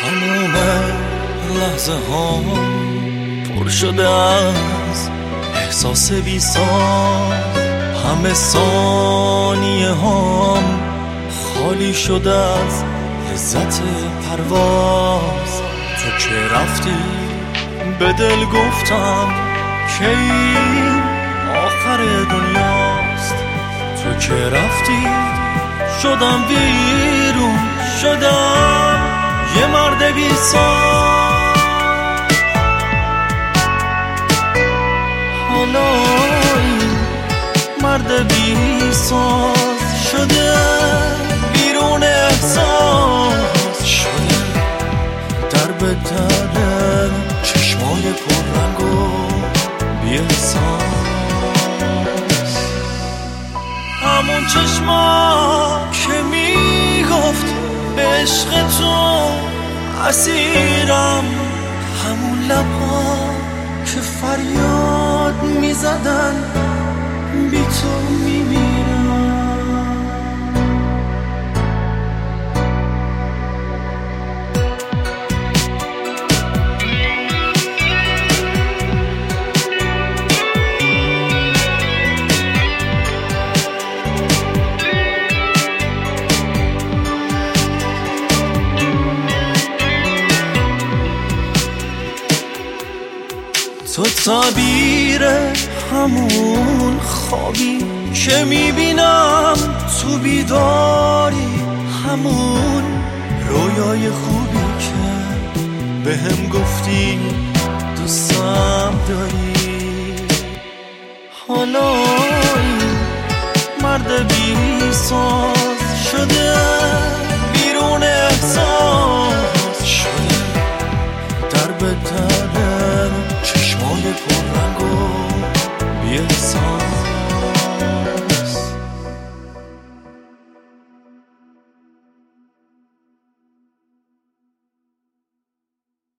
تموم لحظه ها پر شده از احساس بی‌سان، همه ثانیه هام خالی شده از لذت پرواز. تو که رفتی به دل گفتم که این آخر دنیاست. تو که رفتی شدم ویرون، شدم یه مرد بی‌ساز. حالا این مرد بی‌ساز شده بیرون احساس، شده در به در چشمای پررنگ و بی‌احساس. همون چشما که میگفت به عشق تو اسیرم، همون لبها که فریاد میزدن بی تو میمیرم. تو تعبیر همون خوابی که میبینم تو بیداری، همون رویای خوبی که بهم گفتی دوستم داری. حالا این مرد بی‌ساز